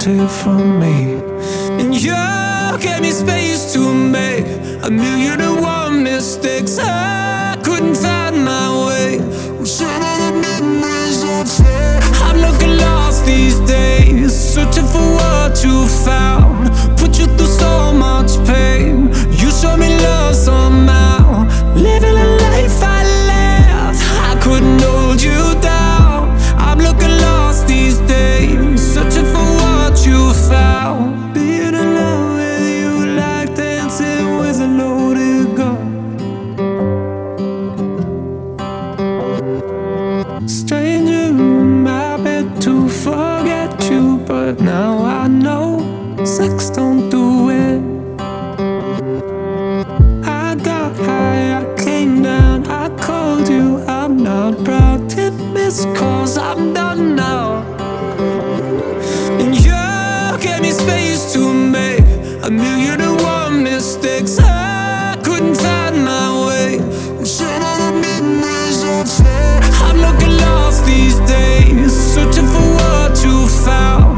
take from me. And you gave me space to make 1,000,001 mistakes. I couldn't find my way. I'm looking lost these days, searching for what you found. Put you through so much pain. You showed me love somehow. Living a life I left, I couldn't hold you down. I'm looking lost these days, searching for what you found. Being in love with you like dancing with a loaded gun. Stranger in my bed to forget you, but now I know sex don't do it. I got high, I came down, I called you. I'm not proud to miss calls, I'm done now. And you gave me space to make 1,000,001 mistakes. I couldn't find my way. I'm looking lost these days, searching for what you found.